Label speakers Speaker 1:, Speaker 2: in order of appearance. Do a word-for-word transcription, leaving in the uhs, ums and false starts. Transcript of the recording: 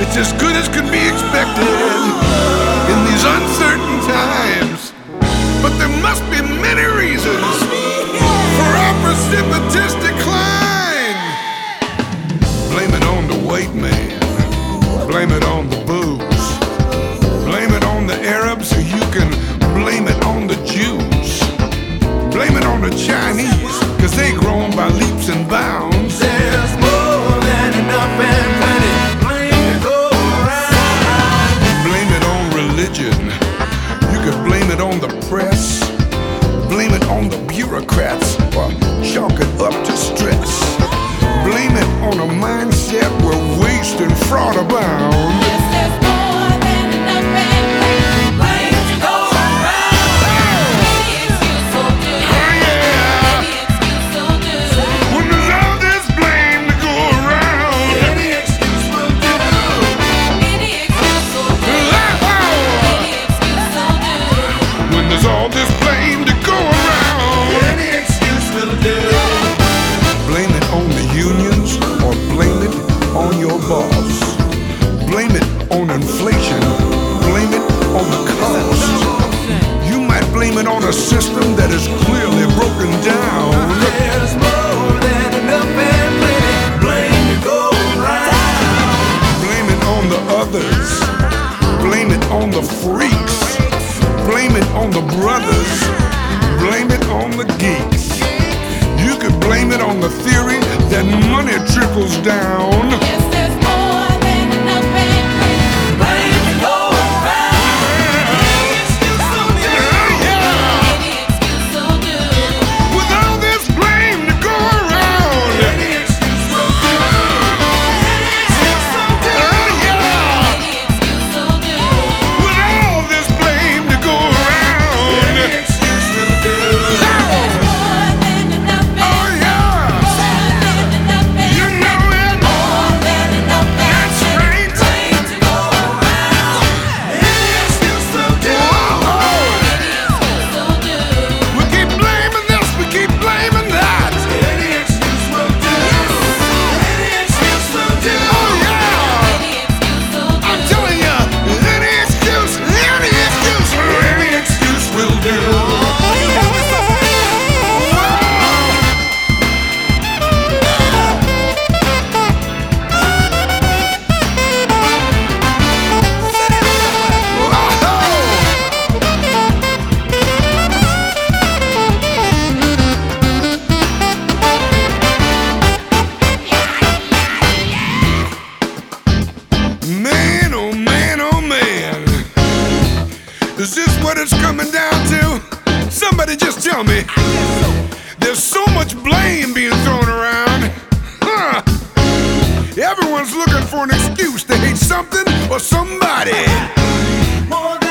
Speaker 1: It's as good as could be expected in these uncertain times. But there must be many reasons for our precipitous decline. Blame it on the white man, blame it on the booze, blame it on the Arabs, or you can blame it on the Jews. Blame it on the Chinese, cause they grown by leaps and bounds.
Speaker 2: There's more than enough and plenty. Blame to go around.
Speaker 1: Blame it on religion. You could blame it on the press. Blame it on the bureaucrats, or chalk it up to stress. Blame it on a mindset where waste and fraud abound.
Speaker 3: Yes, there's more than enough and plenty. Blame to go around. Any excuse will do.
Speaker 1: Oh yeah!
Speaker 3: Any excuse will do.
Speaker 1: When there's all this blame to go around.
Speaker 2: Any excuse will do.
Speaker 3: Any excuse will do. Any excuse will do.
Speaker 1: When there's all this blame to go around.
Speaker 2: Any excuse will do.
Speaker 1: Blame it on the unions, or blame it on your boss. Blame it on inflation, blame it on the cost. You might blame it on a system that is clearly broken down.
Speaker 2: There's more than enough and plenty. Blame to go around.
Speaker 1: Blame it on the others, blame it on the freaks, blame it on the brothers, blame it on the geeks. You could blame it on the theory that money trickles down.
Speaker 3: Yes, there's more than enough and plenty.
Speaker 2: Blame to go around. Any excuse will do.
Speaker 3: Any excuse will do.
Speaker 1: With all this blame to go around.
Speaker 2: Any excuse will do. Any excuse will do.
Speaker 3: Any excuse will do.
Speaker 1: With all this blame to go around.
Speaker 2: Any excuse will do.
Speaker 3: There's more than enough
Speaker 1: Oh
Speaker 3: and
Speaker 1: yeah,
Speaker 3: more than enough and
Speaker 1: you know it.
Speaker 3: more than enough and
Speaker 1: That's right.
Speaker 3: blame to go around.
Speaker 2: Any excuse will do.
Speaker 3: Any excuse will do.
Speaker 1: We keep blaming this, we keep blaming that.
Speaker 2: Any excuse will do. Any excuse will do.
Speaker 1: Oh yeah,
Speaker 3: Any excuse will do.
Speaker 1: I'm telling you, any excuse, any excuse, any excuse will do. Man, oh man, oh man. Is this what it's coming down to? Somebody just tell me. There's so much blame being thrown around. Huh. Everyone's looking for an excuse to hate something or somebody.
Speaker 2: More than